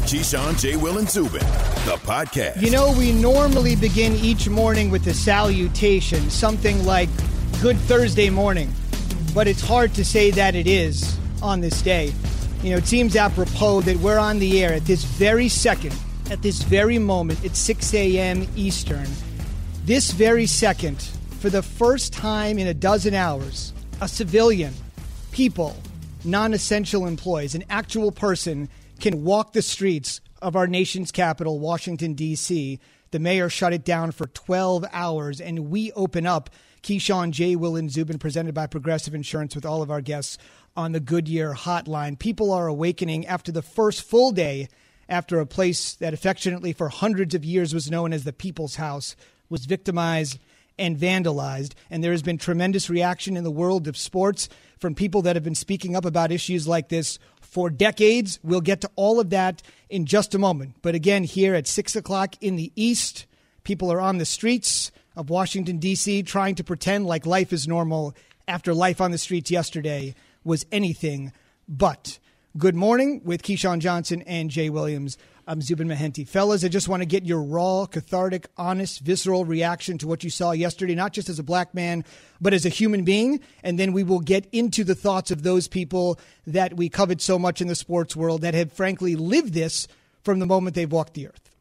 Keyshawn, J. Will, and Zubin, the podcast. You know, we normally begin each morning with a salutation, something like Good Thursday morning, but it's hard to say that it is on this day. You know, it seems apropos that we're on the air at this very second, at this very moment, it's 6 a.m. Eastern. This very second, for the first time in a dozen hours, a civilian, people, non-essential employees, an actual person can walk the streets of our nation's capital, Washington, D.C. The mayor shut it down for 12 hours, and we open up Keyshawn, J. Will, and Zubin, presented by Progressive Insurance, with all of our guests on the Goodyear Hotline. People are awakening after the first full day after a place that affectionately for hundreds of years was known as the People's House was victimized and vandalized. And there has been tremendous reaction in the world of sports from people that have been speaking up about issues like this for decades. We'll get to all of that in just a moment. But again, here at 6 o'clock in the East, people are on the streets of Washington, D.C., trying to pretend like life is normal after life on the streets yesterday was anything but. Good morning with Keyshawn Johnson and Jay Williams. I'm Zubin Mehenti. Fellas, I just want to get your raw, cathartic, honest, visceral reaction to what you saw yesterday, not just as a black man, but as a human being. And then we will get into the thoughts of those people that we covet so much in the sports world that have frankly lived this from the moment they've walked the earth.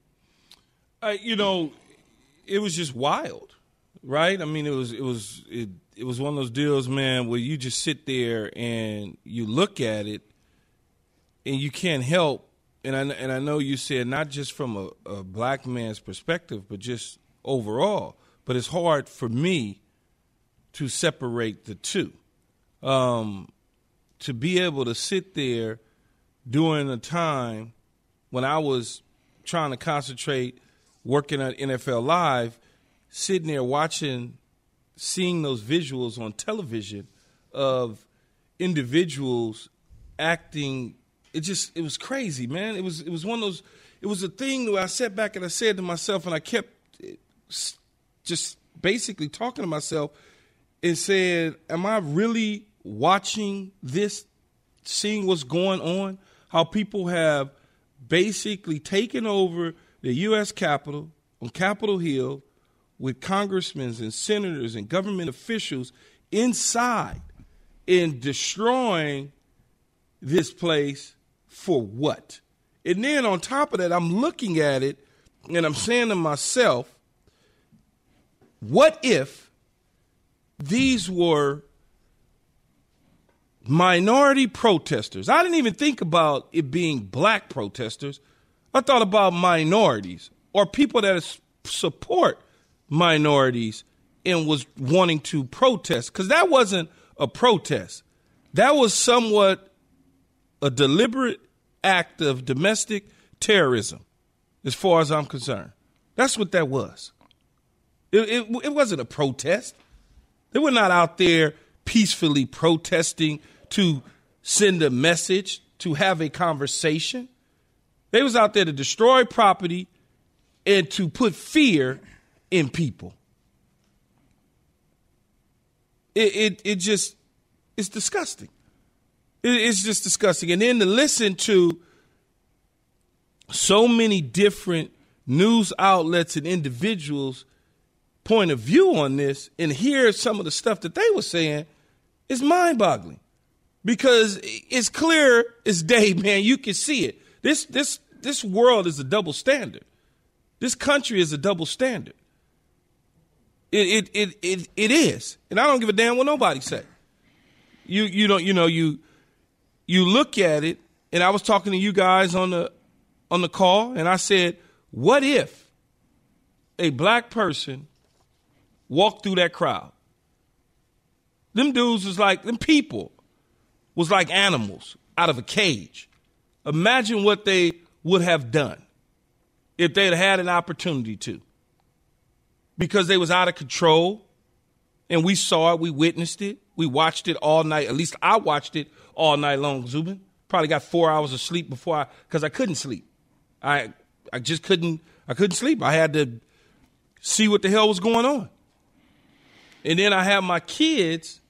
It was just wild, right? I mean, it was one of those deals, man, where you just sit there and you look at it and you can't help. And I know you said not just from a black man's perspective, but just overall. But it's hard for me to separate the two. To be able to sit there during a time when I was trying to concentrate, working at NFL Live, sitting there seeing those visuals on television of individuals acting. It was crazy, man. It was one of those. It was a thing where I sat back and I said to myself, and I kept just basically talking to myself and said, am I really watching this, seeing what's going on? How people have basically taken over the U.S. Capitol on Capitol Hill with congressmen and senators and government officials inside and destroying this place for what? And then on top of that, I'm looking at it and I'm saying to myself, what if these were minority protesters? I didn't even think about it being black protesters. I thought about minorities or people that support minorities and was wanting to protest, because that wasn't a protest. That was somewhat a deliberate act of domestic terrorism, as far as I'm concerned. That's what that was. It wasn't a protest. They were not out there peacefully protesting to send a message, to have a conversation. They was out there to destroy property and to put fear in people. It's disgusting. It's just disgusting. And then to listen to so many different news outlets and individuals' point of view on this and hear some of the stuff that they were saying is mind-boggling. Because it's clear as day, man. You can see it. This world is a double standard. This country is a double standard. It is. And I don't give a damn what nobody say. You look at it, and I was talking to you guys on the call, and I said, what if a black person walked through that crowd? Them dudes was like, them people was like animals out of a cage. Imagine what they would have done if they'd had an opportunity to. Because they was out of control, and we saw it, we witnessed it, we watched it all night. At least I watched it all night long, Zubin. Probably got 4 hours of sleep because I couldn't sleep. I just couldn't sleep. I had to see what the hell was going on. And then I had my kids,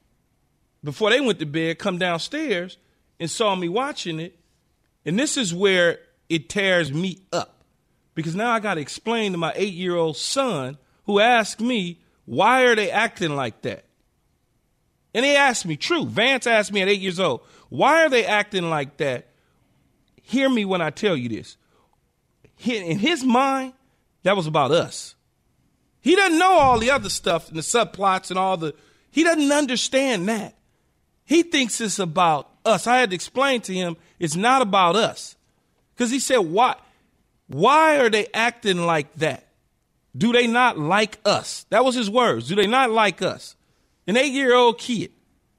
before they went to bed, come downstairs and saw me watching it. And this is where it tears me up because now I got to explain to my 8-year-old son who asked me, why are they acting like that? And he asked me, true, Vance asked me at 8 years old, why are they acting like that? Hear me when I tell you this. In his mind, that was about us. He doesn't know all the other stuff and the subplots and he doesn't understand that. He thinks it's about us. I had to explain to him it's not about us. Because he said, why are they acting like that? Do they not like us? That was his words. Do they not like us? An 8-year-old kid.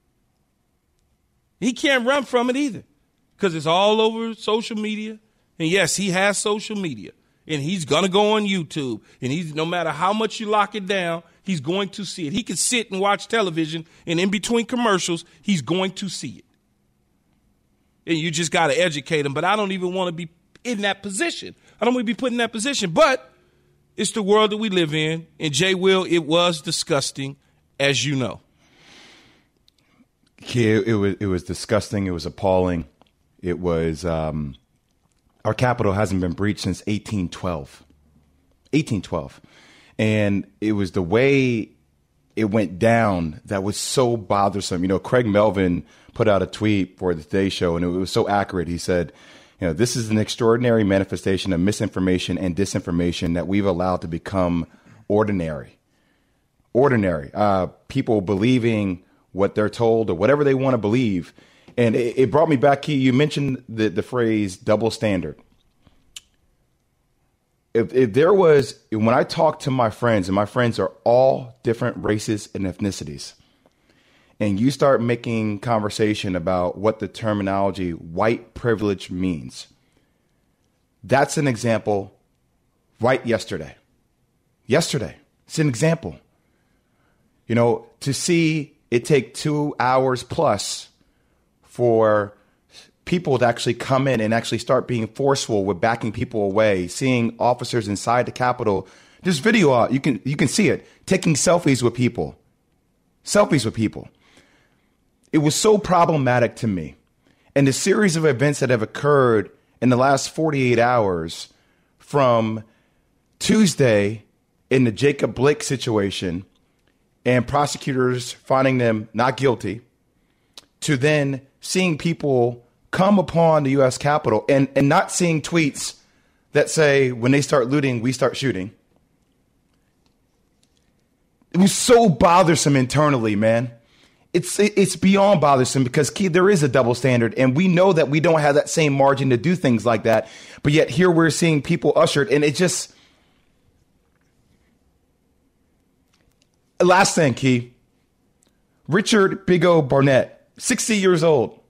He can't run from it either because it's all over social media. And yes, he has social media. And he's going to go on YouTube. And no matter how much you lock it down, he's going to see it. He can sit and watch television, and in between commercials, he's going to see it. And you just got to educate him. But I don't even want to be in that position. I don't want to be put in that position. But it's the world that we live in. And, Jay Will, it was disgusting, as you know. Yeah, it was disgusting. It was appalling. It was our Capitol hasn't been breached since 1812. 1812. And it was the way it went down that was so bothersome. You know, Craig Melvin put out a tweet for the Today Show, and it was so accurate. He said, this is an extraordinary manifestation of misinformation and disinformation that we've allowed to become ordinary. Ordinary. People believing what they're told or whatever they want to believe. And it brought me back, Key. You mentioned the phrase double standard. If there was, when I talk to my friends, and my friends are all different races and ethnicities, and you start making conversation about what the terminology white privilege means, that's an example right yesterday. Yesterday. It's an example. To see it take 2 hours plus for people to actually come in and actually start being forceful with backing people away, seeing officers inside the Capitol. There's video out. You can see it, taking selfies with people. It was so problematic to me. And the series of events that have occurred in the last 48 hours from Tuesday in the Jacob Blake situation and prosecutors finding them not guilty, to then seeing people come upon the U.S. Capitol and not seeing tweets that say, when they start looting, we start shooting. It was so bothersome internally, man. It's beyond bothersome because, Key, there is a double standard, and we know that we don't have that same margin to do things like that. But yet here we're seeing people ushered, and it just... Last thing, Key. Richard Big O Barnett, 60 years old,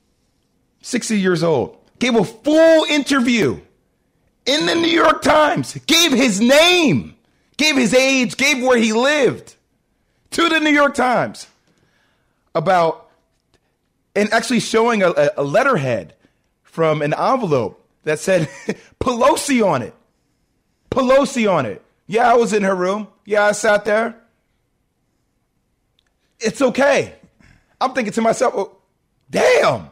gave a full interview in the New York Times, gave his name, gave his age, gave where he lived to the New York Times about, and actually showing a letterhead from an envelope that said Pelosi on it. Pelosi on it. Yeah, I was in her room. Yeah, I sat there. It's okay. I'm thinking to myself, oh, damn.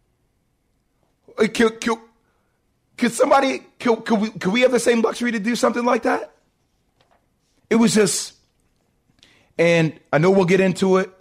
Could somebody, could we have the same luxury to do something like that? It was just, and I know we'll get into it.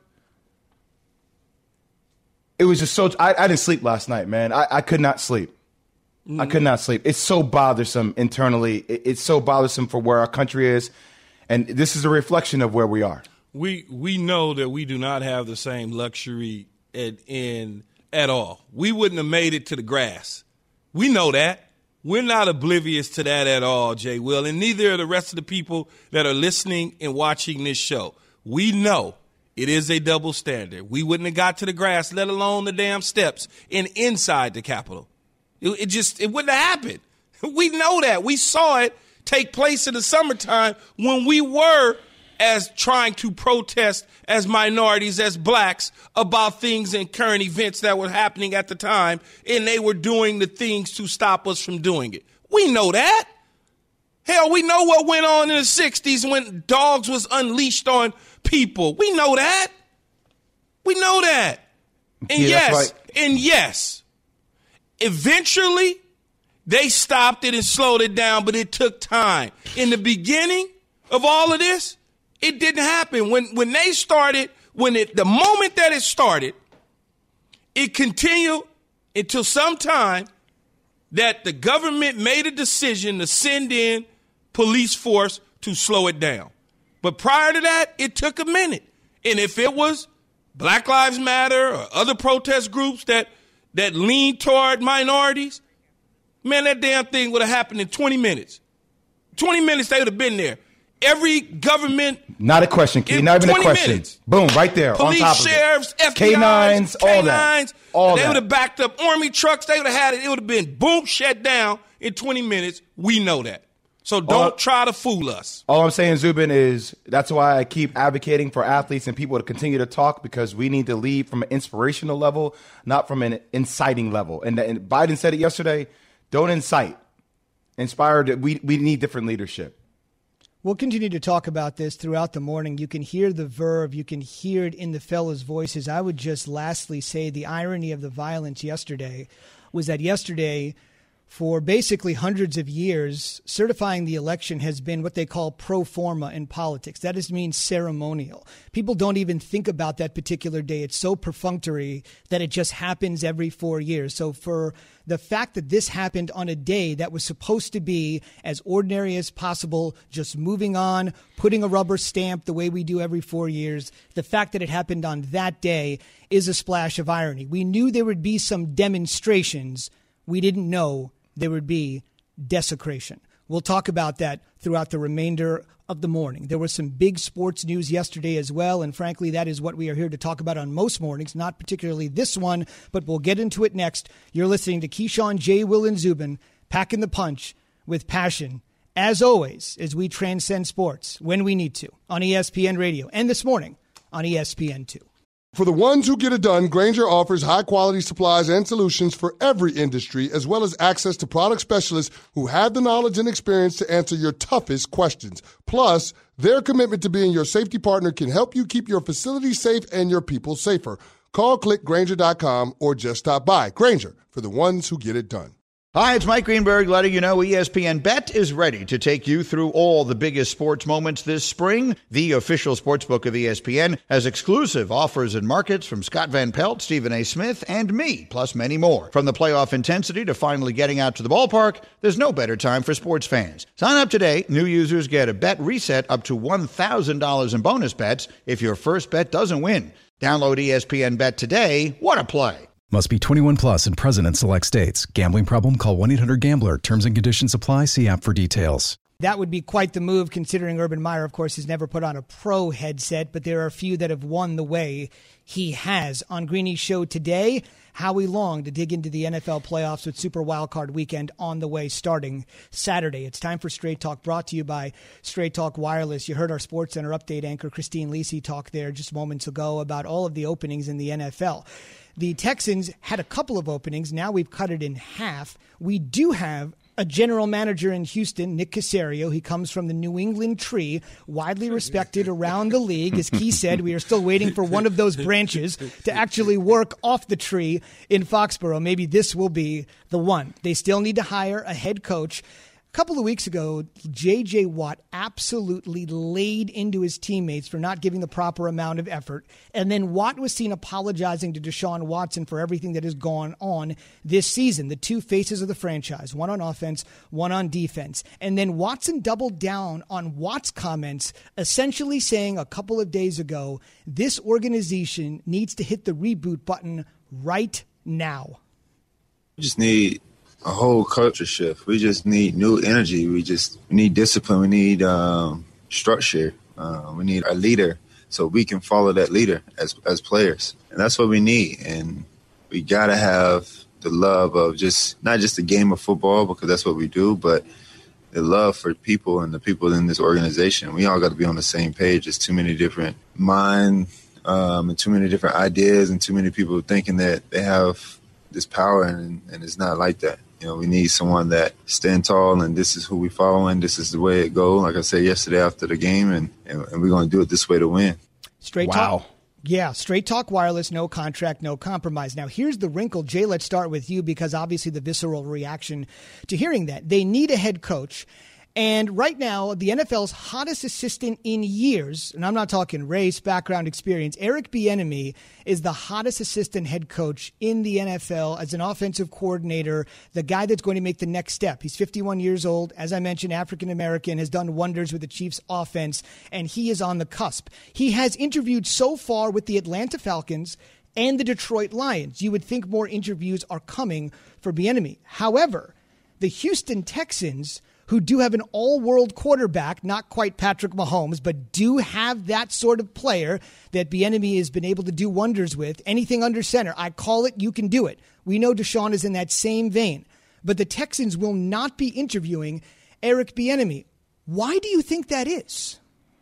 It was just so, I didn't sleep last night, man. I could not sleep. I could not sleep. It's so bothersome internally. It's so bothersome for where our country is. And this is a reflection of where we are. We know that we do not have the same luxury at all. We wouldn't have made it to the grass. We know that. We're not oblivious to that at all, Jay Will, and neither are the rest of the people that are listening and watching this show. We know it is a double standard. We wouldn't have got to the grass, let alone the damn steps inside the Capitol. It wouldn't have happened. We know that. We saw it take place in the summertime when we were as trying to protest as minorities, as blacks, about things and current events that were happening at the time, and they were doing the things to stop us from doing it. We know that. Hell, we know what went on in the 60s when dogs was unleashed on people. We know that. We know that. And yeah, yes, right. and yes, eventually They stopped it and slowed it down, but it took time. In the beginning of all of this, it didn't happen. When they started, the moment that it started, it continued until some time that the government made a decision to send in police force to slow it down. But prior to that, it took a minute. And if it was Black Lives Matter or other protest groups that lean toward minorities, man, that damn thing would have happened in 20 minutes. 20 minutes, they would have been there. Every government. Not a question, Key. Not even a question. Minutes. Boom, right there. Police, on top of sheriffs, it. FBI's, K9s, all that. They would have backed up Army trucks. They would have had it. It would have been boom, shut down in 20 minutes. We know that. So don't try to fool us. All I'm saying, Zubin, is that's why I keep advocating for athletes and people to continue to talk, because we need to lead from an inspirational level, not from an inciting level. And Biden said it yesterday, don't incite. Inspire. We need different leadership. We'll continue to talk about this throughout the morning. You can hear the verve. You can hear it in the fellas' voices. I would just lastly say the irony of the violence yesterday was that yesterday, for basically hundreds of years, certifying the election has been what they call pro forma in politics. That means ceremonial. People don't even think about that particular day. It's so perfunctory that it just happens every 4 years. So for the fact that this happened on a day that was supposed to be as ordinary as possible, just moving on, putting a rubber stamp the way we do every 4 years, the fact that it happened on that day is a splash of irony. We knew there would be some demonstrations. We didn't know there would be desecration. We'll talk about that throughout the remainder of the morning. There was some big sports news yesterday as well, and frankly, that is what we are here to talk about on most mornings, not particularly this one, but we'll get into it next. You're listening to Keyshawn, J. Will, and Zubin, packing the punch with passion, as always, as we transcend sports when we need to, on ESPN Radio, and this morning on ESPN2. For the ones who get it done, Grainger offers high-quality supplies and solutions for every industry, as well as access to product specialists who have the knowledge and experience to answer your toughest questions. Plus, their commitment to being your safety partner can help you keep your facility safe and your people safer. Call, click Grainger.com, or just stop by. Grainger, for the ones who get it done. Hi, it's Mike Greenberg letting you know ESPN Bet is ready to take you through all the biggest sports moments this spring. The official sportsbook of ESPN has exclusive offers and markets from Scott Van Pelt, Stephen A. Smith, and me, plus many more. From the playoff intensity to finally getting out to the ballpark, there's no better time for sports fans. Sign up today. New users get a bet reset up to $1,000 in bonus bets if your first bet doesn't win. Download ESPN Bet today. What a play. Must be 21 plus and present in select states. Gambling problem? Call 1-800-GAMBLER. Terms and conditions apply. See app for details. That would be quite the move, considering Urban Meyer, of course, has never put on a pro headset, but there are a few that have won the way he has. On Greeny's show today, Howie Long to dig into the NFL playoffs with Super Wildcard Weekend on the way starting Saturday. It's time for Straight Talk, brought to you by Straight Talk Wireless. You heard our SportsCenter update anchor Christine Lisi talk there just moments ago about all of the openings in the NFL. The Texans had a couple of openings. Now we've cut it in half. We do have a general manager in Houston, Nick Caserio. He comes from the New England tree, widely respected around the league. As Key said, we are still waiting for one of those branches to actually work off the tree in Foxborough. Maybe this will be the one. They still need to hire a head coach. A couple of weeks ago, J.J. Watt absolutely laid into his teammates for not giving the proper amount of effort. And then Watt was seen apologizing to Deshaun Watson for everything that has gone on this season. The two faces of the franchise, one on offense, one on defense. And then Watson doubled down on Watt's comments, essentially saying a couple of days ago, this organization needs to hit the reboot button right now. We just need a whole culture shift. We just need new energy. We need discipline. We need structure. We need a leader so we can follow that leader as players. And that's what we need. And we got to have the love of not just the game of football, because that's what we do, but the love for people and the people in this organization. We all got to be on the same page. There's too many different minds and too many different ideas and too many people thinking that they have this power, and it's not like that. You know, we need someone that stand tall, and this is who we following. This is the way it goes. Like I said yesterday after the game, and we're going to do it this way to win. Straight Talk Yeah, straight talk wireless, no contract, no compromise. Now, here's the wrinkle. Jay, let's start with you because obviously the visceral reaction to hearing that. They need a head coach. And right now, the NFL's hottest assistant in years, and I'm not talking race, background, experience, Eric Bieniemy is the hottest assistant head coach in the NFL as an offensive coordinator, the guy that's going to make the next step. He's 51 years old. As I mentioned, African-American, has done wonders with the Chiefs offense, and he is on the cusp. He has interviewed so far with the Atlanta Falcons and the Detroit Lions. You would think more interviews are coming for Bieniemy. However, the Houston Texans, who do have an all-world quarterback, not quite Patrick Mahomes, but do have that sort of player that Bieniemy has been able to do wonders with. Anything under center, I call it, you can do it. We know Deshaun is in that same vein. But the Texans will not be interviewing Eric Bieniemy. Why do you think that is?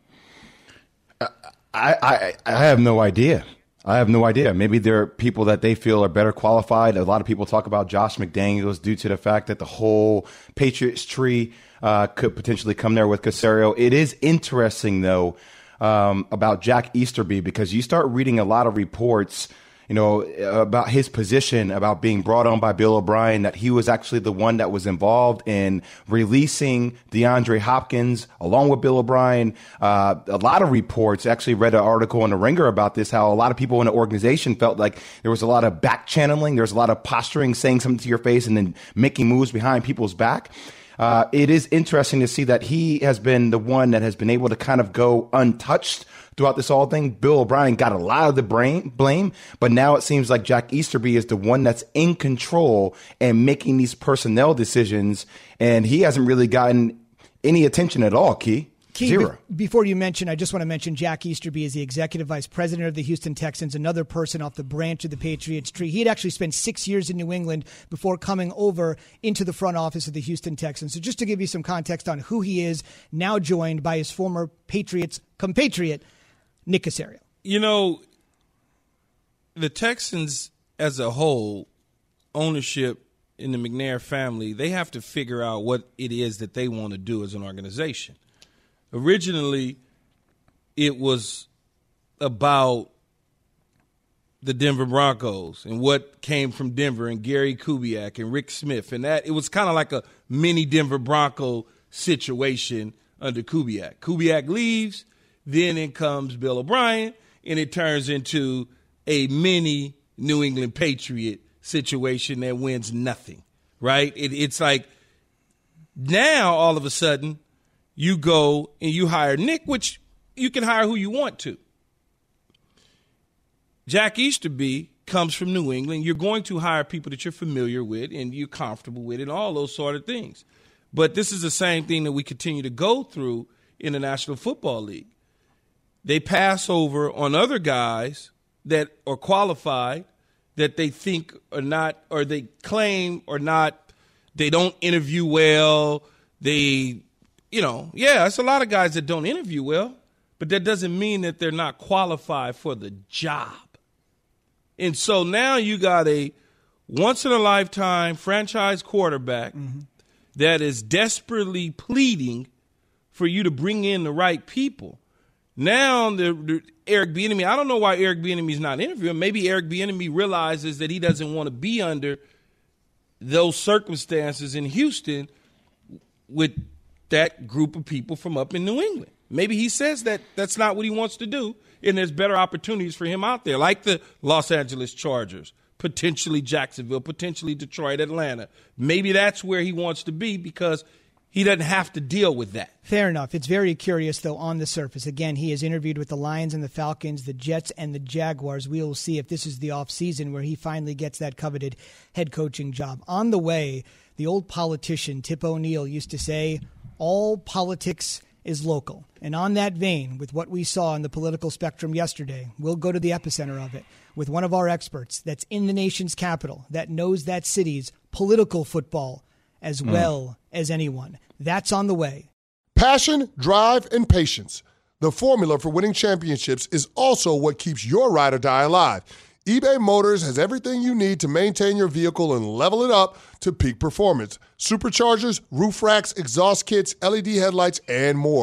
I have no idea. Maybe there are people that they feel are better qualified. A lot of people talk about Josh McDaniels due to the fact that the whole Patriots tree could potentially come there with Caserio. It is interesting, though, about Jack Easterby, because you start reading a lot of reports, about his position, about being brought on by Bill O'Brien, that he was actually the one that was involved in releasing DeAndre Hopkins along with Bill O'Brien. A lot of reports, actually read an article in The Ringer about this, how a lot of people in the organization felt like there was a lot of back channeling. There's a lot of posturing, saying something to your face and then making moves behind people's back. It is interesting to see that he has been the one that has been able to kind of go untouched throughout this whole thing. Bill O'Brien got a lot of the blame, but now it seems like Jack Easterby is the one that's in control and making these personnel decisions, and he hasn't really gotten any attention at all, Key. Zero. Before you mention, I just want to mention Jack Easterby is the executive vice president of the Houston Texans, another person off the branch of the Patriots tree. He had actually spent 6 years in New England before coming over into the front office of the Houston Texans. So just to give you some context on who he is, now joined by his former Patriots compatriot, Nick Caserio. The Texans as a whole, ownership in the McNair family, they have to figure out what it is that they want to do as an organization. Originally, it was about the Denver Broncos and what came from Denver and Gary Kubiak and Rick Smith. And that it was kind of like a mini Denver Bronco situation under Kubiak. Kubiak leaves, then in comes Bill O'Brien, and it turns into a mini New England Patriot situation that wins nothing, right? It's like now all of a sudden you go and you hire Nick, which you can hire who you want to. Jack Easterby comes from New England. You're going to hire people that you're familiar with and you're comfortable with and all those sort of things. But this is the same thing that we continue to go through in the National Football League. They pass over on other guys that are qualified that they think are not, or they claim are not, they don't interview well. It's a lot of guys that don't interview well, but that doesn't mean that they're not qualified for the job. And so now you got a once-in-a-lifetime franchise quarterback that is desperately pleading for you to bring in the right people. Now, the Eric Bieniemy, I don't know why Eric Bieniemy is not interviewing. Maybe Eric Bieniemy realizes that he doesn't want to be under those circumstances in Houston with that group of people from up in New England. Maybe he says that that's not what he wants to do, and there's better opportunities for him out there, like the Los Angeles Chargers, potentially Jacksonville, potentially Detroit, Atlanta. Maybe that's where he wants to be because he doesn't have to deal with that. Fair enough. It's very curious, though, on the surface. Again, he has interviewed with the Lions and the Falcons, the Jets and the Jaguars. We will see if this is the offseason where he finally gets that coveted head coaching job. On the way, the old politician Tip O'Neill used to say, all politics is local. And on that vein, with what we saw in the political spectrum yesterday, we'll go to the epicenter of it with one of our experts that's in the nation's capital, that knows that city's political football as well as anyone. That's on the way. Passion, drive, and patience. The formula for winning championships is also what keeps your ride or die alive. eBay Motors has everything you need to maintain your vehicle and level it up to peak performance. Superchargers, roof racks, exhaust kits, LED headlights, and more.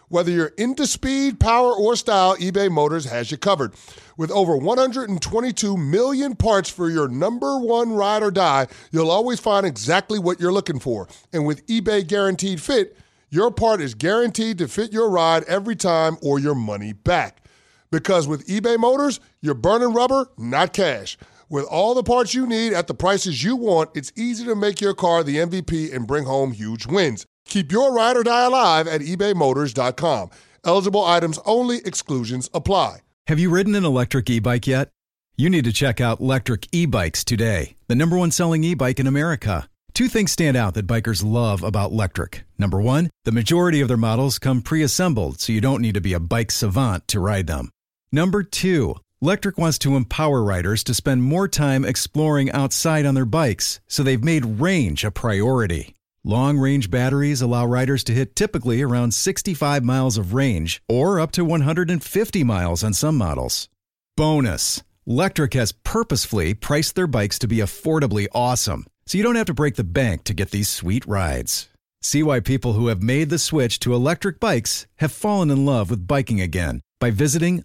Whether you're into speed, power, or style, eBay Motors has you covered. With over 122 million parts for your number one ride or die, you'll always find exactly what you're looking for. And with eBay Guaranteed Fit, your part is guaranteed to fit your ride every time or your money back. Because with eBay Motors, you're burning rubber, not cash. With all the parts you need at the prices you want, it's easy to make your car the MVP and bring home huge wins. Keep your ride or die alive at ebaymotors.com. Eligible items only. Exclusions apply. Have you ridden an electric e-bike yet? You need to check out Lectric E-Bikes today, the number one selling e-bike in America. Two things stand out that bikers love about Lectric. Number one, the majority of their models come pre-assembled, so you don't need to be a bike savant to ride them. Number two, Lectric wants to empower riders to spend more time exploring outside on their bikes, so they've made range a priority. Long-range batteries allow riders to hit typically around 65 miles of range or up to 150 miles on some models. Bonus, Lectric has purposefully priced their bikes to be affordably awesome, so you don't have to break the bank to get these sweet rides. See why people who have made the switch to electric bikes have fallen in love with biking again by visiting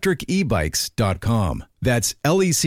lectricebikes.com. That's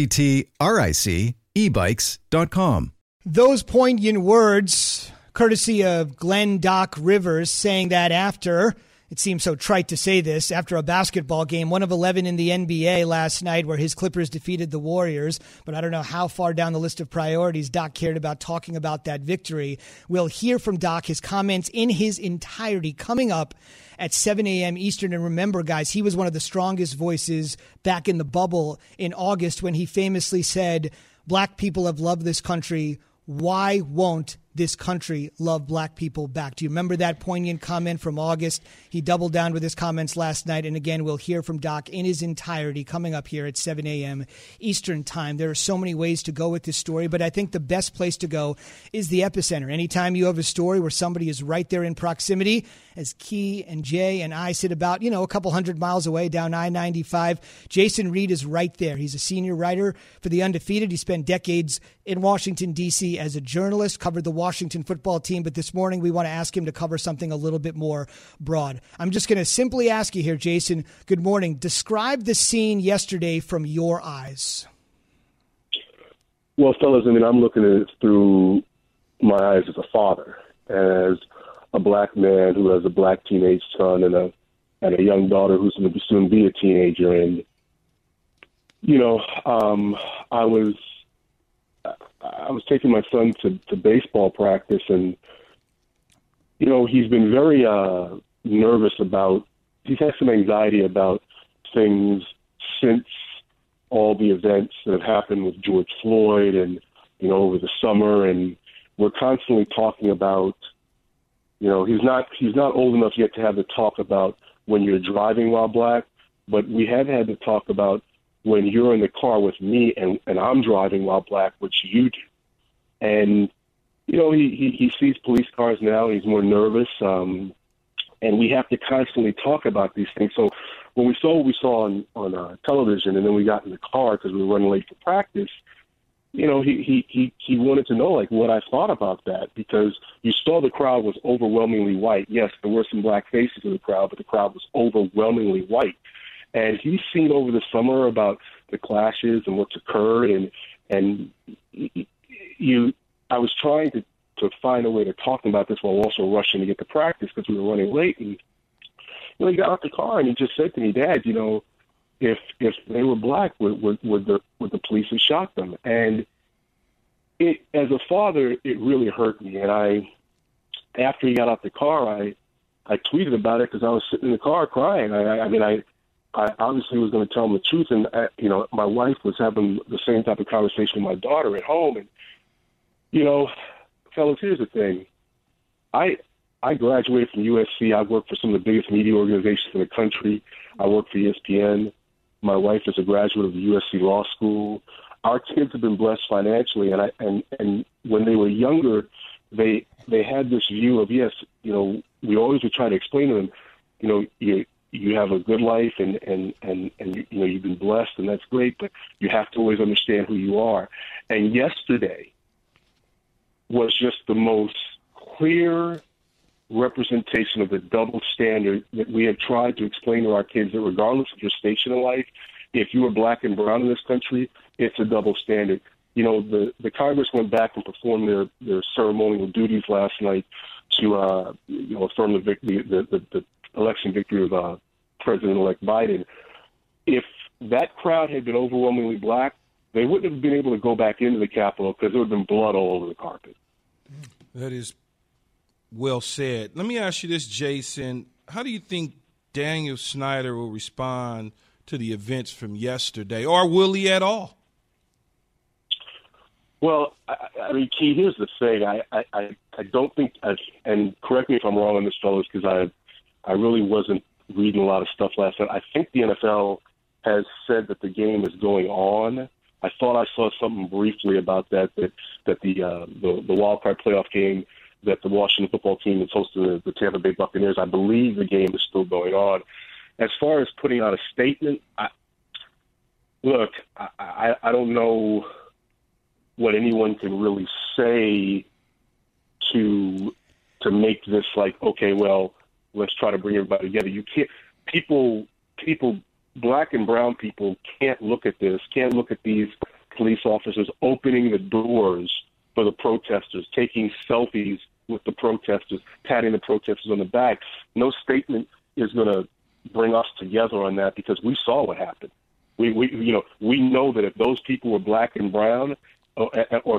LECTRIC ebikes.com. Those poignant words, courtesy of Glenn Doc Rivers, saying that after, it seems so trite to say this, after a basketball game, 1 of 11 in the NBA last night where his Clippers defeated the Warriors. But I don't know how far down the list of priorities Doc cared about talking about that victory. We'll hear from Doc, his comments in his entirety coming up at 7 a.m. Eastern. And remember, guys, he was one of the strongest voices back in the bubble in August when he famously said, "Black people have loved this country. Why won't this country love black people back?" Do you remember that poignant comment from August? He doubled down with his comments last night. And again, we'll hear from Doc in his entirety coming up here at 7 a.m. Eastern time. There are so many ways to go with this story, but I think the best place to go is the epicenter. Anytime you have a story where somebody is right there in proximity, as Key and Jay and I sit about, a couple 100 miles away down I-95, Jason Reed is right there. He's a senior writer for The Undefeated. He spent decades in Washington, D.C. as a journalist, covered the Washington football team, but this morning we want to ask him to cover something a little bit more broad. I'm just going to simply ask you here, Jason, good morning. Describe the scene yesterday from your eyes. Well, fellas, I'm looking at it through my eyes as a father, as a black man who has a black teenage son and a young daughter who's going to soon be a teenager. And, I was taking my son to baseball practice, and, he's been very nervous he's had some anxiety about things since all the events that have happened with George Floyd and, over the summer. And we're constantly talking about, he's not old enough yet to have the talk about when you're driving while black, but we have had to talk about when you're in the car with me and I'm driving while black, which you do. And, he sees police cars now, and he's more nervous. And we have to constantly talk about these things. So when we saw what we saw on television, and then we got in the car because we were running late for practice, he wanted to know, what I thought about that, because you saw the crowd was overwhelmingly white. Yes, there were some black faces in the crowd, but the crowd was overwhelmingly white. And he's seen over the summer about the clashes and what's occurred, and I was trying to find a way to talk about this while also rushing to get to practice because we were running late. And he got out the car and he just said to me, "Dad, if they were black, would the police have shot them?" And it, as a father, it really hurt me. And after he got out the car, I tweeted about it because I was sitting in the car crying. I obviously was going to tell him the truth, and my wife was having the same type of conversation with my daughter at home. And fellas, here's the thing: I graduated from USC. I worked for some of the biggest media organizations in the country. I worked for ESPN. My wife is a graduate of the USC Law School. Our kids have been blessed financially, and when they were younger, they had this view of, yes, we always would try to explain to them, you have a good life and you've been blessed, and that's great, but you have to always understand who you are. And yesterday was just the most clear representation of the double standard that we have tried to explain to our kids that regardless of your station in life, if you are black and brown in this country, it's a double standard. You know, the Congress went back and performed their ceremonial duties last night to affirm the election victory of President-elect Biden. If that crowd had been overwhelmingly black, they wouldn't have been able to go back into the Capitol because there would have been blood all over the carpet. That is well said. Let me ask you this, Jason. How do you think Daniel Snyder will respond to the events from yesterday, or will he at all? Well, I mean, Key, here's the thing. I don't think, and correct me if I'm wrong on this, fellas, because I really wasn't reading a lot of stuff last night. I think the NFL has said that the game is going on. I thought I saw something briefly about that the wild card playoff game that the Washington football team is hosting the Tampa Bay Buccaneers. I believe the game is still going on. As far as putting out a statement, I don't know what anyone can really say to make this like, okay, well, let's try to bring everybody together. You can't. People, black and brown people can't look at this. Can't look at these police officers opening the doors for the protesters, taking selfies with the protesters, patting the protesters on the back. No statement is going to bring us together on that because we saw what happened. We know that if those people were black and brown, or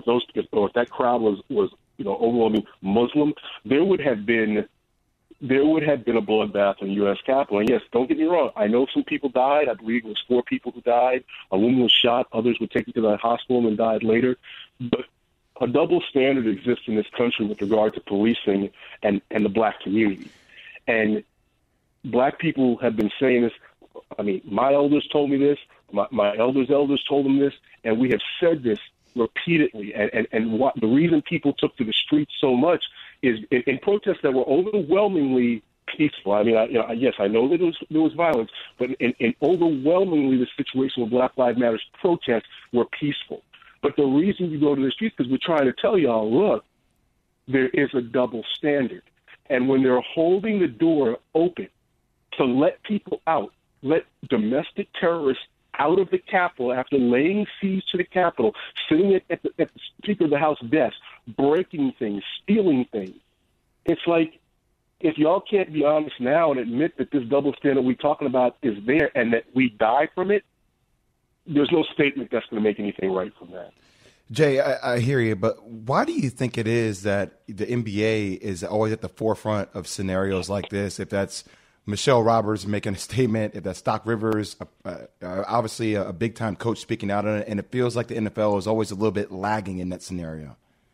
if that crowd was overwhelming Muslim, there would have been a bloodbath in the U.S. Capitol. And yes, don't get me wrong. I know some people died. I believe it was 4 people who died. A woman was shot. Others were taken to the hospital and died later. But a double standard exists in this country with regard to policing and the black community. And black people have been saying this. I mean, my elders told me this. My elders' elders told them this. And we have said this repeatedly. And what the reason people took to the streets so much is in protests that were overwhelmingly peaceful. I mean, yes, I know that there was violence, but in overwhelmingly the situation with Black Lives Matter protests were peaceful. But the reason you go to the streets is because we're trying to tell y'all, look, there is a double standard. And when they're holding the door open to let people out, let domestic terrorists out of the Capitol after laying siege to the Capitol, sitting at the Speaker of the House desk, breaking things, stealing things. It's like, if y'all can't be honest now and admit that this double standard we're talking about is there and that we die from it, there's no statement that's going to make anything right from that. Jay, I hear you, but why do you think it is that the NBA is always at the forefront of scenarios like this? If that's Michelle Roberts making a statement, if that's Doc Rivers, obviously a big-time coach speaking out on it, and it feels like the NFL is always a little bit lagging in that scenario.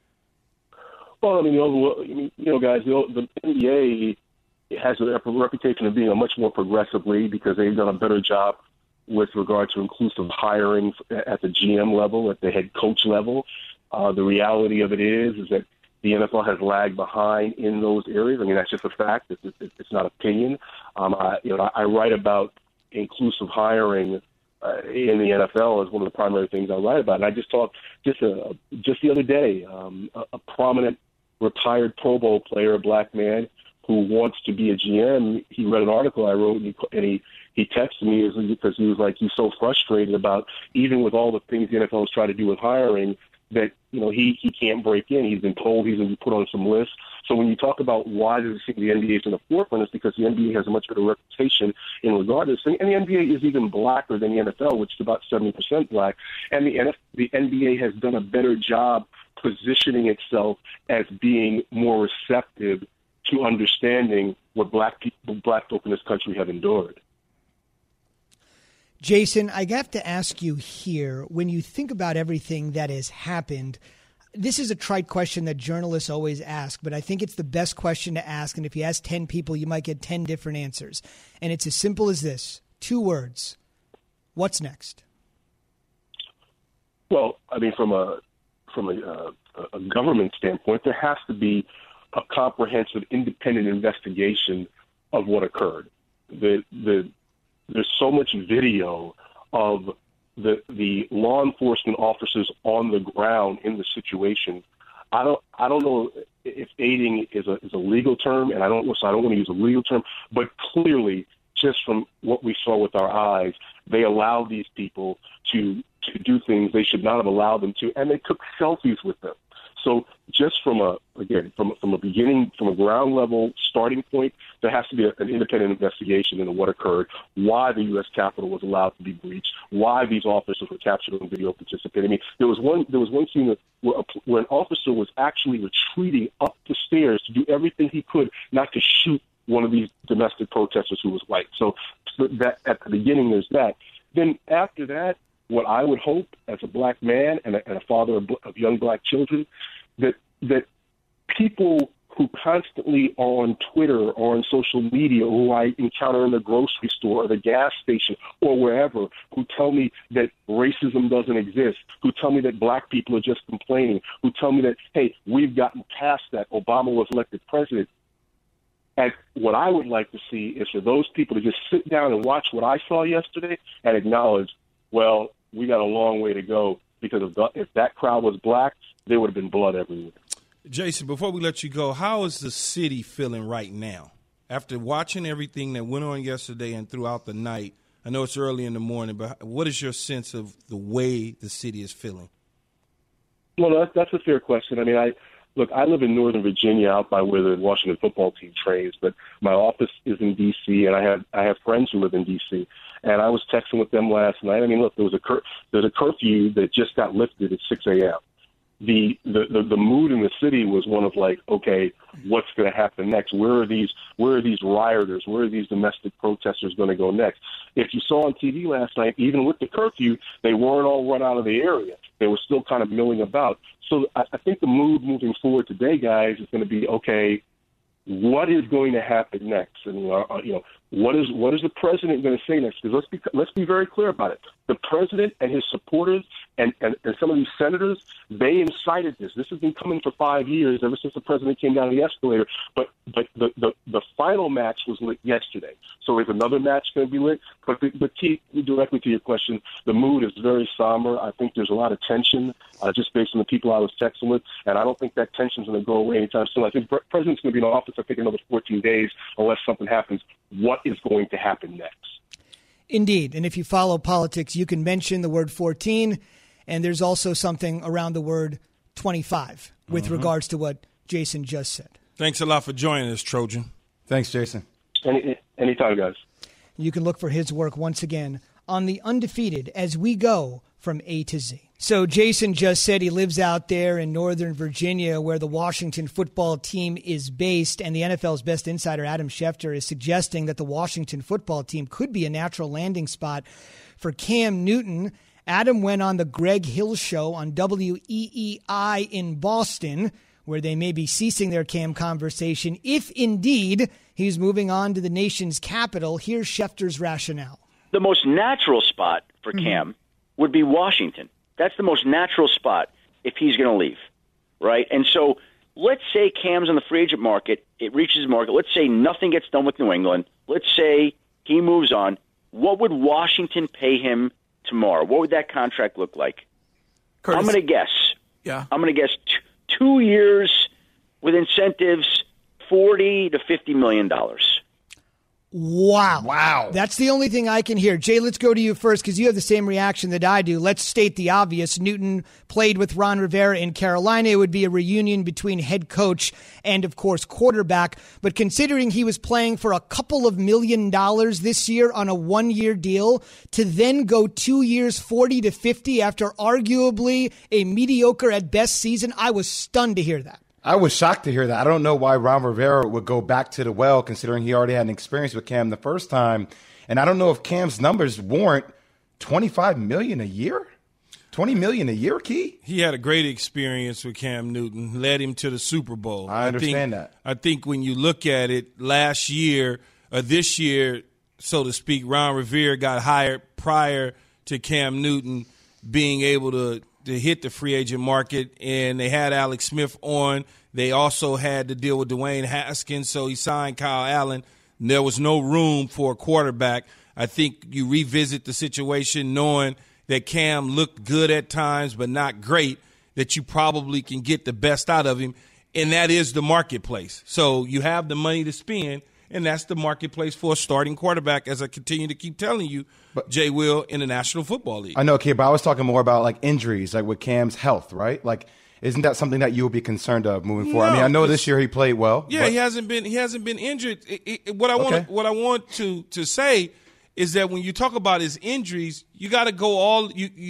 Well, I mean, guys, the NBA has a reputation of being a much more progressive league because they've done a better job with regard to inclusive hiring at the GM level, at the head coach level. The reality of it is that the NFL has lagged behind in those areas. I mean, that's just a fact. It's not opinion. I write about inclusive hiring in the NFL as one of the primary things I write about. And I just talked just the other day, a prominent retired Pro Bowl player, a black man who wants to be a GM. He read an article I wrote, and he texted me because he was like, he's so frustrated about, even with all the things the NFL is trying to do with hiring, that he can't break in. He's been told he's going to be put on some lists. So when you talk about why does the NBA is in the forefront, it's because the NBA has a much better reputation in regard to this thing. And the NBA is even blacker than the NFL, which is about 70% black. And the NBA has done a better job positioning itself as being more receptive to understanding what black folk in this country have endured. Jason, I have to ask you here, when you think about everything that has happened, this is a trite question that journalists always ask, but I think it's the best question to ask. And if you ask 10 people, you might get 10 different answers. And it's as simple as this. 2 words. What's next? Well, I mean, from a government standpoint, there has to be a comprehensive, independent investigation of what occurred. There's so much video of the law enforcement officers on the ground in the situation. I don't know if aiding is a legal term, and I don't want to use a legal term, but clearly, just from what we saw with our eyes, they allowed these people to do things they should not have allowed them to, and they took selfies with them. So just from a beginning, from a ground level starting point, there has to be an independent investigation into what occurred, why the U.S. Capitol was allowed to be breached, why these officers were captured on video participating. I mean, there was one scene where an officer was actually retreating up the stairs to do everything he could not to shoot one of these domestic protesters who was white. So that at the beginning, there's that. Then after that, what I would hope as a black man and a father of young black children, that people who constantly are on Twitter or on social media, who I encounter in the grocery store or the gas station or wherever, who tell me that racism doesn't exist, who tell me that black people are just complaining, who tell me that, hey, we've gotten past that, Obama was elected president. And what I would like to see is for those people to just sit down and watch what I saw yesterday and acknowledge, well, we got a long way to go, because if that crowd was black, there would have been blood everywhere. Jason, before we let you go, how is the city feeling right now? After watching everything that went on yesterday and throughout the night, I know it's early in the morning, but what is your sense of the way the city is feeling? Well, that's a fair question. I mean, I live in Northern Virginia, out by where the Washington football team trains, but my office is in D.C., and I have friends who live in D.C., and I was texting with them last night. I mean, look, there's a curfew that just got lifted at 6 a.m. The mood in the city was one of like, okay, what's going to happen next? Where are these rioters? Where are these domestic protesters going to go next? If you saw on TV last night, even with the curfew, they weren't all run out of the area. They were still kind of milling about. So I think the mood moving forward today, guys, is going to be, okay, what is going to happen next? And what is the president going to say next? Because let's be very clear about it. The president and his supporters and some of these senators, they incited this. This has been coming for 5 years, ever since the president came down the escalator. But the final match was lit yesterday. So is another match going to be lit? But directly to your question, the mood is very somber. I think there's a lot of tension, just based on the people I was texting with, and I don't think that tension is going to go away anytime soon. I think the president's going to be in office, I think, another 14 days unless something happens. What is going to happen next? Indeed. And if you follow politics, you can mention the word 14, and there's also something around the word 25 with regards to what Jason just said. Thanks a lot for joining us, Trojan. Thanks, Jason. Anytime, guys. You can look for his work once again on The Undefeated as we go from A to Z. So Jason just said he lives out there in Northern Virginia where the Washington football team is based, and the NFL's best insider, Adam Schefter, is suggesting that the Washington football team could be a natural landing spot for Cam Newton. Adam went on the Greg Hill Show on WEEI in Boston, where they may be ceasing their Cam conversation if indeed he's moving on to the nation's capital. Here's Schefter's rationale. The most natural spot for Cam would be Washington. That's the most natural spot if he's going to leave, right? And so let's say Cam's on the free agent market. It reaches market. Let's say nothing gets done with New England. Let's say he moves on. What would Washington pay him tomorrow? What would that contract look like? Curtis, I'm going to guess. Yeah. I'm going to guess 2 years with incentives, $40 to $50 million. Wow. That's the only thing I can hear. Jay, let's go to you first because you have the same reaction that I do. Let's state the obvious. Newton played with Ron Rivera in Carolina. It would be a reunion between head coach and, of course, quarterback. But considering he was playing for a couple of $1 million this year on a 1-year deal, to then go 2 years, 40 to 50 after arguably a mediocre at best season, I was stunned to hear that. I was shocked to hear that. I don't know why Ron Rivera would go back to the well, considering he already had an experience with Cam the first time. And I don't know if Cam's numbers warrant $25 million a year? $20 million a year, Key? He had a great experience with Cam Newton, led him to the Super Bowl. I understand that. I think when you look at it, last year, or this year, so to speak, Ron Rivera got hired prior to Cam Newton being able to hit the free agent market, and they had Alex Smith on. They also had to deal with Dwayne Haskins, so he signed Kyle Allen. There was no room for a quarterback. I think you revisit the situation knowing that Cam looked good at times but not great, that you probably can get the best out of him, and that is the marketplace. So you have the money to spend, and that's the marketplace for a starting quarterback, as I continue to keep telling you, Jay Will, in the National Football League. I know, Kid, but I was talking more about like injuries, like with Cam's health, right? Like, isn't that something that you would be concerned of moving forward? I mean, I know this year he played well. Yeah, he hasn't been injured. What I want to say is that when you talk about his injuries, you got to go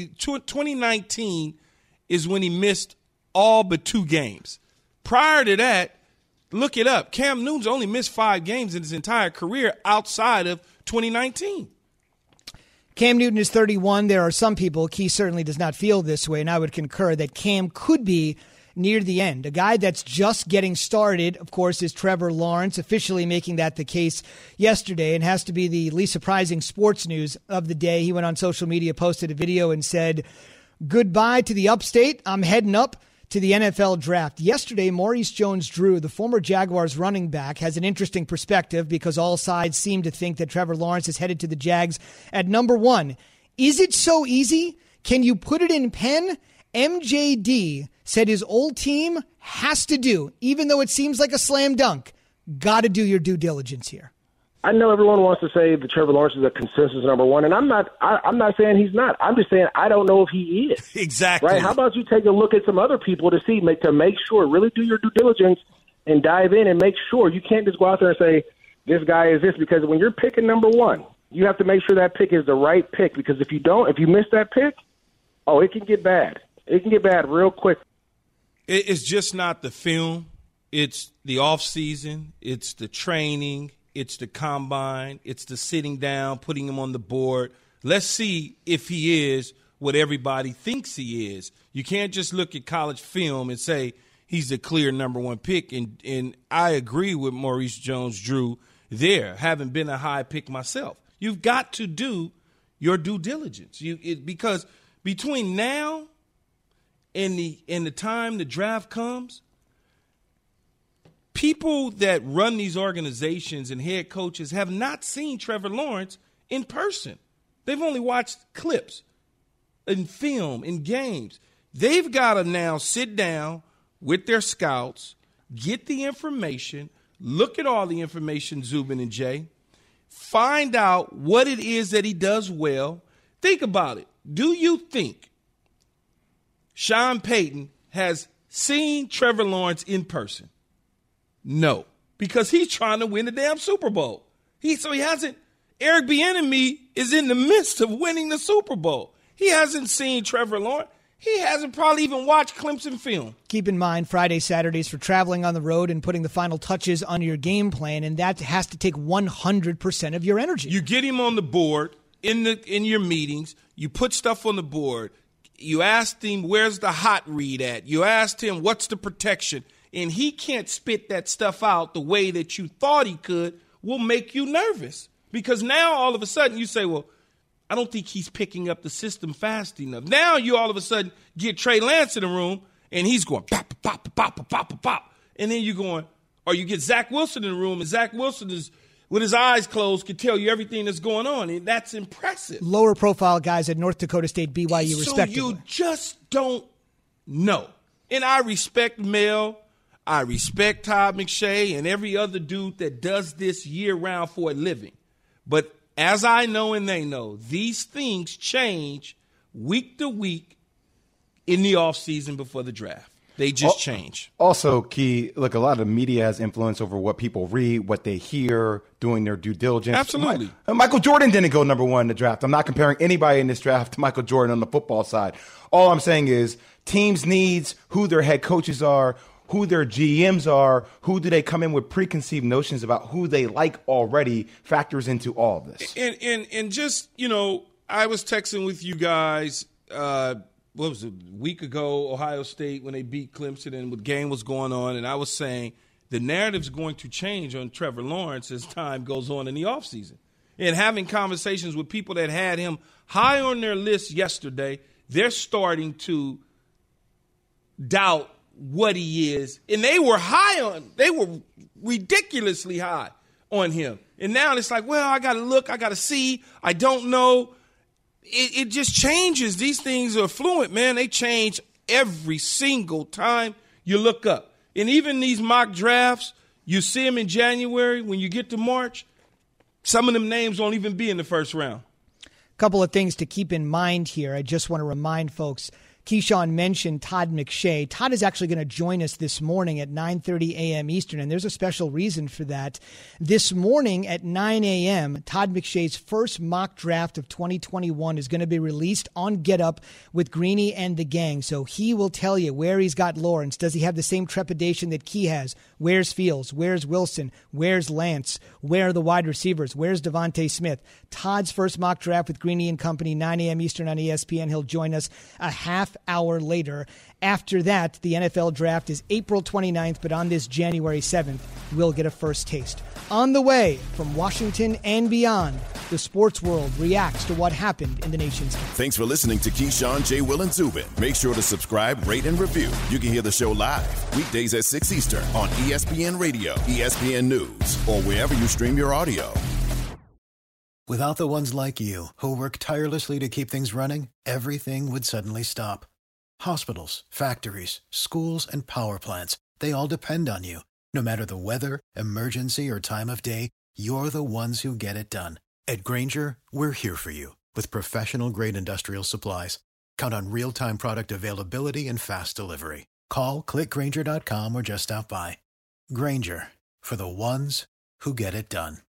2019 is when he missed all but 2 games. Prior to that, look it up. Cam Newton's only missed 5 games in his entire career outside of 2019. Cam Newton is 31. There are some people, Key certainly does not feel this way, and I would concur that Cam could be near the end. A guy that's just getting started, of course, is Trevor Lawrence, officially making that the case yesterday, and has to be the least surprising sports news of the day. He went on social media, posted a video, and said, "Goodbye to the upstate. I'm heading up to the NFL draft." Yesterday, Maurice Jones-Drew, the former Jaguars running back, has an interesting perspective because all sides seem to think that Trevor Lawrence is headed to the Jags at number 1. Is it so easy? Can you put it in pen? MJD said his old team has to do, even though it seems like a slam dunk, got to do your due diligence here. I know everyone wants to say that Trevor Lawrence is a consensus number 1, and I'm not saying he's not. I'm just saying I don't know if he is. Exactly. Right? How about you take a look at some other people to make sure, really do your due diligence and dive in and make sure. You can't just go out there and say, this guy is this, because when you're picking number 1, you have to make sure that pick is the right pick, because if you miss that pick, it can get bad. It can get bad real quick. It's just not the film. It's the off season. It's the training. It's the combine. It's the sitting down, putting him on the board. Let's see if he is what everybody thinks he is. You can't just look at college film and say he's the clear number 1 pick. And I agree with Maurice Jones-Drew there, having been a high pick myself. You've got to do your due diligence. Because between now and the time the draft comes, people that run these organizations and head coaches have not seen Trevor Lawrence in person. They've only watched clips and film and games. They've got to now sit down with their scouts, get the information, look at all the information, Zubin and Jay, find out what it is that he does well. Think about it. Do you think Sean Payton has seen Trevor Lawrence in person? No, because he's trying to win the damn Super Bowl. He hasn't. Eric Bieniemy is in the midst of winning the Super Bowl. He hasn't seen Trevor Lawrence. He hasn't probably even watched Clemson film. Keep in mind, Fridays, Saturdays for traveling on the road and putting the final touches on your game plan, and that has to take 100% of your energy. You get him on the board in your meetings. You put stuff on the board. You asked him, where's the hot read at? You asked him, what's the protection? And he can't spit that stuff out the way that you thought he could, will make you nervous. Because now all of a sudden you say, well, I don't think he's picking up the system fast enough. Now you all of a sudden get Trey Lance in the room, and he's going pop, pop, pop, pop, pop, pop. And then you're going, or you get Zach Wilson in the room, and Zach Wilson is, with his eyes closed, can tell you everything that's going on. And that's impressive. Lower profile guys at North Dakota State, BYU, respectively. So you just don't know. And I respect Mel. I respect Todd McShay and every other dude that does this year-round for a living. But as I know and they know, these things change week to week in the offseason before the draft. They just change. Also, Key, look, a lot of media has influence over what people read, what they hear, doing their due diligence. Absolutely. Michael Jordan didn't go number 1 in the draft. I'm not comparing anybody in this draft to Michael Jordan on the football side. All I'm saying is teams' needs, who their head coaches are, who their GMs are, who do they come in with preconceived notions about who they like already factors into all of this. And just, I was texting with you guys, what was it, a week ago, Ohio State, when they beat Clemson and the game was going on, and I was saying the narrative's going to change on Trevor Lawrence as time goes on in the offseason. And having conversations with people that had him high on their list yesterday, they're starting to doubt what he is. And they were ridiculously high on him. And now it's like, well, I got to look, I got to see, I don't know. It just changes. These things are fluent, man. They change every single time you look up. And even these mock drafts, you see them in January. When you get to March, some of them names won't even be in the first round. A couple of things to keep in mind here. I just want to remind folks, Keyshawn mentioned Todd McShay. Todd is actually going to join us this morning at 9:30 a.m. Eastern, and there's a special reason for that. This morning at 9 a.m., Todd McShay's first mock draft of 2021 is going to be released on Get Up with Greeny and the gang. So he will tell you where he's got Lawrence. Does he have the same trepidation that Key has? Where's Fields? Where's Wilson? Where's Lance? Where are the wide receivers? Where's Devontae Smith? Todd's first mock draft with Greeny and company, 9 a.m. Eastern on ESPN. He'll join us a half hour later. After that, the NFL draft is April 29th, but on this January 7th, we'll get a first taste. On the way from Washington and beyond, the sports world reacts to what happened in the nation's capital. Thanks for listening to Keyshawn, J. Will, and Zubin. Make sure to subscribe, rate, and review. You can hear the show live weekdays at 6 Eastern on ESPN Radio, ESPN News, or wherever you stream your audio. Without the ones like you, who work tirelessly to keep things running, everything would suddenly stop. Hospitals, factories, schools, and power plants, they all depend on you. No matter the weather, emergency, or time of day, you're the ones who get it done. At Grainger, we're here for you with professional-grade industrial supplies. Count on real-time product availability and fast delivery. Call, click Grainger.com, or just stop by. Grainger, for the ones who get it done.